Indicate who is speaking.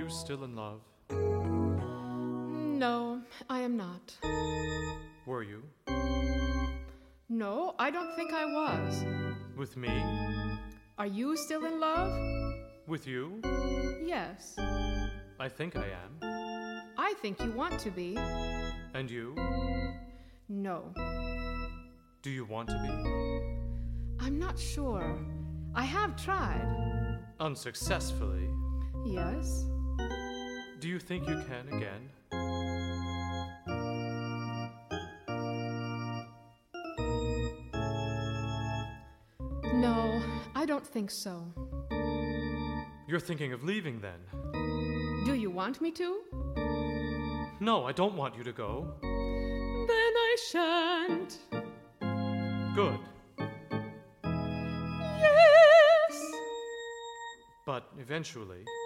Speaker 1: you still in love?
Speaker 2: No, I am not.
Speaker 1: Were you?
Speaker 2: No, I don't think I was.
Speaker 1: With me?
Speaker 2: Are you still in love?
Speaker 1: With you?
Speaker 2: Yes.
Speaker 1: I think I am.
Speaker 2: I think you want to be.
Speaker 1: And you?
Speaker 2: No.
Speaker 1: Do you want to be?
Speaker 2: I'm not sure. I have tried.
Speaker 1: Unsuccessfully?
Speaker 2: Yes.
Speaker 1: Do you think you can again?
Speaker 2: No, I don't think so.
Speaker 1: You're thinking of leaving then?
Speaker 2: Do you want me to?
Speaker 1: No, I don't want you to go.
Speaker 2: Then I shan't.
Speaker 1: Good.
Speaker 2: Yes.
Speaker 1: But eventually...